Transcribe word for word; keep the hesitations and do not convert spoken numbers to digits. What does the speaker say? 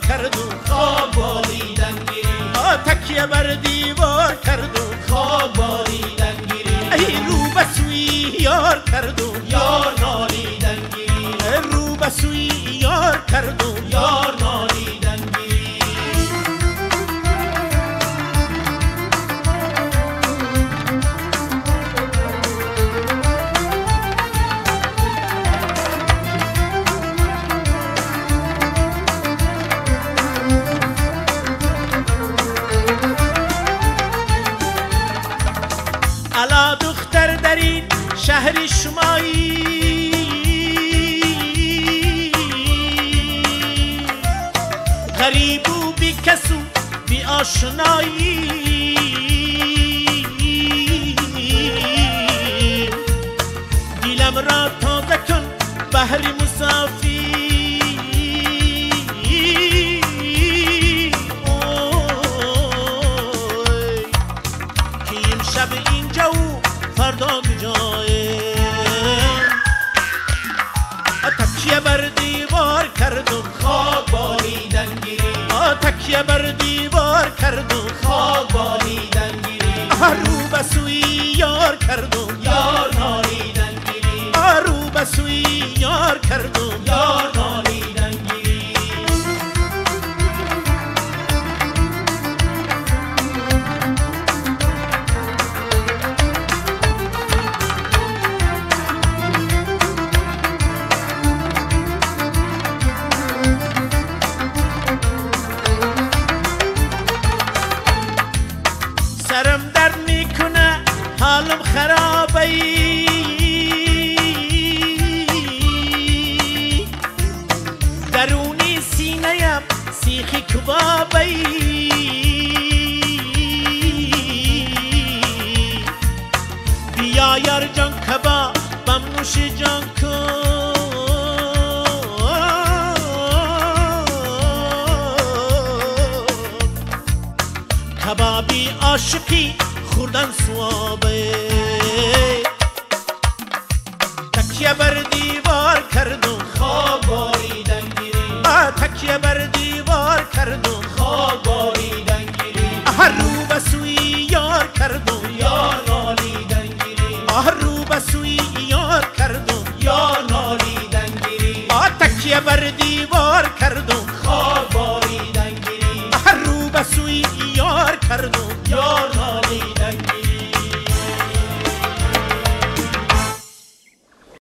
کردم خواب باریدن گیری تکیه بر دیوار کردم خواب باریدن گیری ای رو به سوی یار کردم یار نالیدن گیری رو به سوی یار کردم یار نالیدن گیری الا دختر در این شهر شمایی غریب و بی کس و بی آشنایی دلم را تازه کن بحر مسافی که امشب اینجا و فردا کجایه تکیه بر دیوار کردم خواب باریدن گیری تکیه بر دیوار کردم خواب باریدن گیری رو به سوی یار کردم یار نالیدن گیری رو به سوی یار کردم یار نالیدن گیری سرم درد میکنه حالم خرابه درونی سینه‌ام سیخی کبابه بیا یار جان کبابم نوش جان کن کبابی عاشقی خوردن سوابه تکیه بر دیوار کردم خواب باریدن گیری تکیه بر دیوار کردم خواب باریدن گیری رو به سوی یار کردم یار نالیدن گیری رو به سوی یار کردم یار نالیدن گیری تکیه بر دیوار کردم